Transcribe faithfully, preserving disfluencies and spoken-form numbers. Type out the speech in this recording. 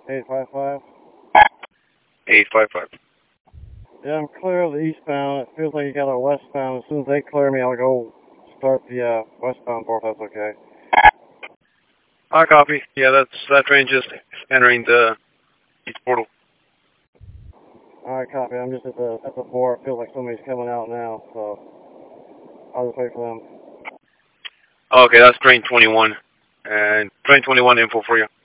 eight five five. eight five five. Yeah, I'm clear of the eastbound. It feels like you got a westbound. As soon as they clear me, I'll go start the uh, westbound port, if that's okay. I copy. Yeah, that's that train just entering the east portal. Alright, copy. I'm just at the at the port. It feels like somebody's coming out now, so I'll just wait for them. Okay, that's train twenty-one. And train twenty-one info for you.